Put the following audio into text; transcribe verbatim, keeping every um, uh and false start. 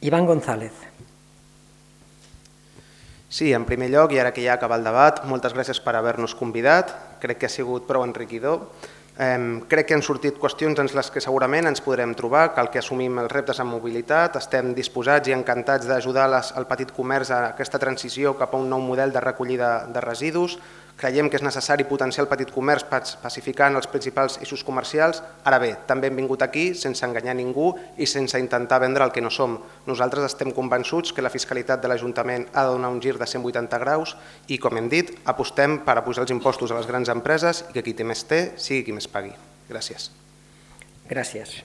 Iván González. Sí, en primer lloc, i ara que ja acaba el debat, moltes gràcies per haver-nos convidat. Crec que ha sigut prou enriquidor. Eh, crec que han sortit qüestions en les que segurament ens podrem trobar, cal que assumim els reptes en mobilitat, estem disposats i encantats d'ajudar el petit comerç a aquesta transició cap a un nou model de recollida de residus. Creiem que és necessari potenciar el petit comerç pacificant els principals eixos comercials. Ara bé, també hem vingut aquí sense enganyar ningú i sense intentar vendre el que no som. Nosaltres estem convençuts que la fiscalitat de l'Ajuntament ha de donar un gir de cent vuitanta graus i, com hem dit, apostem per apujar els impostos a les grans empreses i que qui té més té sigui qui més pagui. Gràcies. Gràcies.